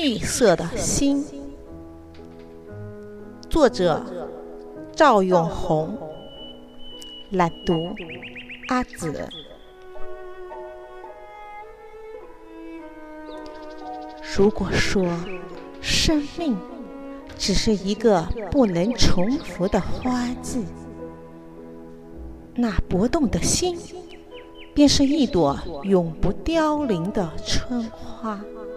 绿色的心，作者赵永红，朗读阿紫。如果说生命只是一个不能重复的花季，那搏动的心便是一朵永不凋零的春花。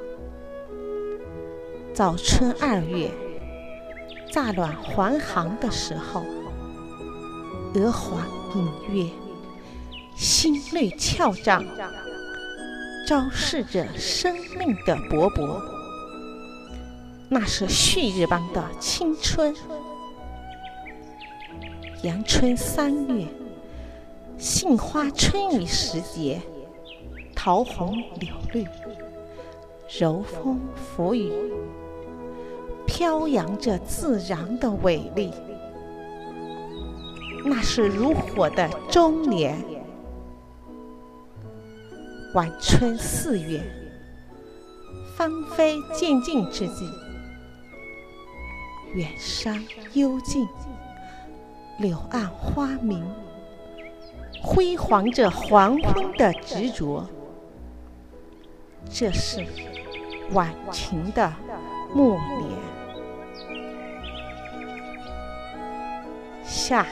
早春2月，乍暖还寒的时候，鹅黄隐约，新绿俏张，昭示着生命的勃勃。那是旭日般的青春。阳春3月，杏花春雨时节，桃红柳绿，柔风拂雨，飘扬着自然的伟丽。那是如火的中年。晚春4月，芳菲渐尽之际，远山幽静，柳暗花明，辉煌着黄昏的执着。这是晚晴的暮年。夏、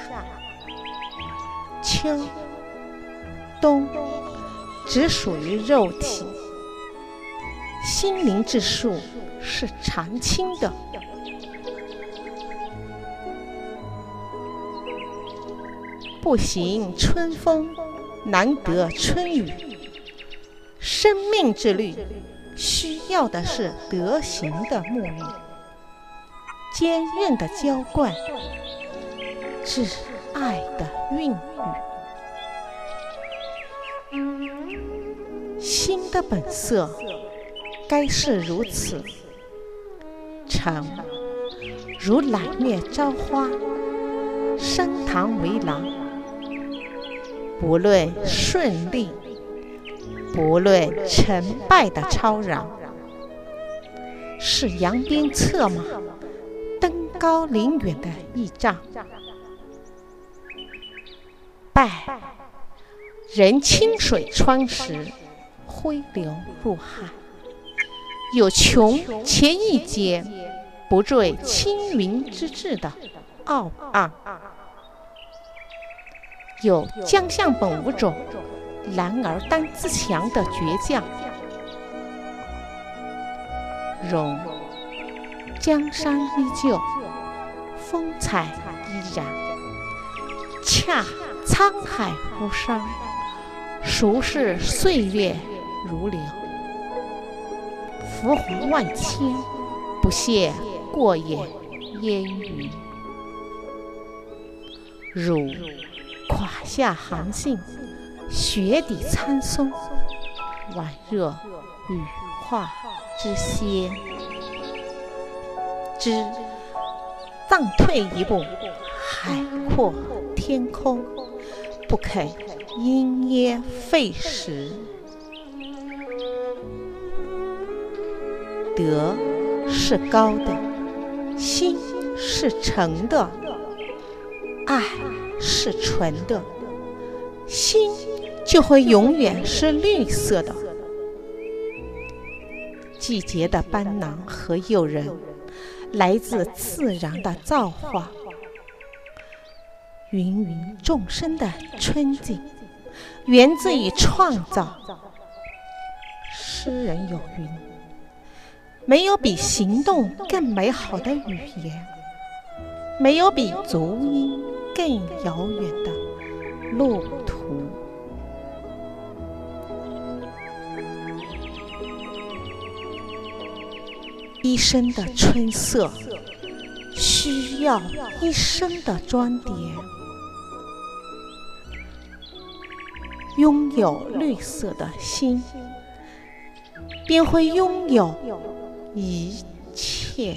秋、冬只属于肉体，心灵之树是常青的。不行春风，难得春雨。生命之律需要的是德行的沐浴，坚韧的浇灌，挚爱的孕育。心的本色该是如此，诚如揽月朝花，升堂为廊。不论顺利，不论成败的超然，是扬鞭策马，登高临远的驿站。败，人清水穿石，挥流入海，有穷且一节，不坠青云之志的傲岸，有将相本无种，男儿当自强的倔强。容江山依旧，风采依然，恰沧海无伤，孰是岁月如流。浮华万千，不屑过眼烟云。汝垮下寒杏，雪底苍松，宛若羽化之仙。知暂退一步，海阔天空，不肯因噎废食。德是高的，心是诚的，爱是纯的，心就会永远是绿色的。季节的斑斓和诱人，来自自然的造化。芸芸众生的春景，源自于创造。诗人有云：没有比行动更美好的语言，没有比足音更遥远的路途。一生的春色需要一生的装点。拥有绿色的心，便会拥有一切。